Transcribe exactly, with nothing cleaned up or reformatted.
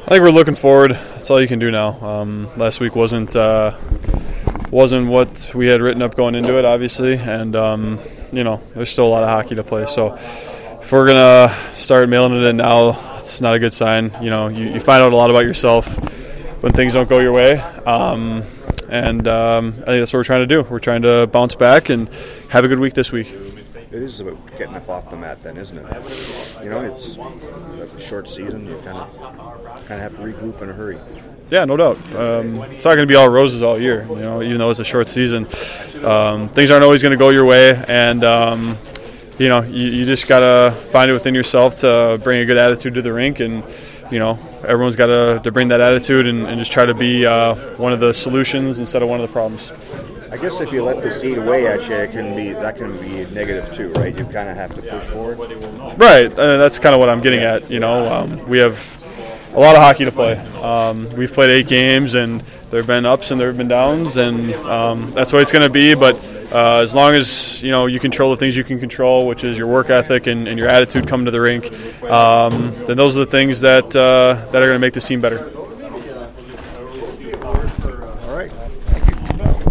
I think we're looking forward. That's all you can do now. Um, last week wasn't uh, wasn't what we had written up going into it, obviously, and um, you know there's still a lot of hockey to play. So if we're gonna start mailing it in now, it's not a good sign. You know, you, you find out a lot about yourself when things don't go your way, um, and um, I think that's what we're trying to do. We're trying to bounce back and have a good week this week. It is about getting up off the mat, then, isn't it? You know, it's a short season. You kind of kind of have to regroup in a hurry. Yeah, no doubt. Um, it's not going to be all roses all year. You know, even though it's a short season, um, things aren't always going to go your way, and um, you know, you, you just got to find it within yourself to bring a good attitude to the rink, and you know, everyone's got to to bring that attitude and, and just try to be uh, one of the solutions instead of one of the problems. I guess if you let this eat away at you, it can be that can be negative too, right? You kind of have to push forward. Right, uh, that's kind of what I'm getting at. You know, um, we have a lot of hockey to play. Um, we've played eight games, and there have been ups and there have been downs, and um, that's what it's going to be. But uh, as long as you know you control the things you can control, which is your work ethic and, and your attitude coming to the rink, um, then those are the things that uh, that are going to make this team better. All right, thank you.